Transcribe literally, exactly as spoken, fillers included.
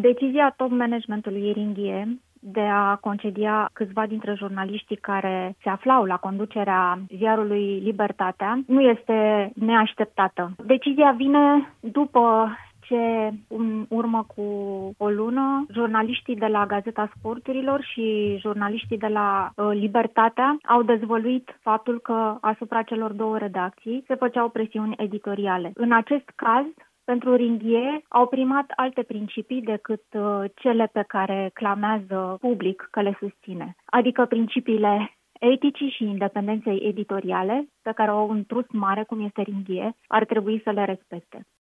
Decizia top managementului Ringhie de a concedia câțiva dintre jurnaliștii care se aflau la conducerea ziarului Libertatea nu este neașteptată. Decizia vine după ce, în urmă cu o lună, jurnaliștii de la Gazeta Sporturilor și jurnaliștii de la uh, Libertatea au dezvăluit faptul că asupra celor două redacții se făceau presiuni editoriale. În acest caz, pentru Ringhie au primat alte principii decât uh, cele pe care clamează public că le susține, adică principiile eticii și independenței editoriale, pe care au un trust mare, cum este Ringhie, ar trebui să le respecte.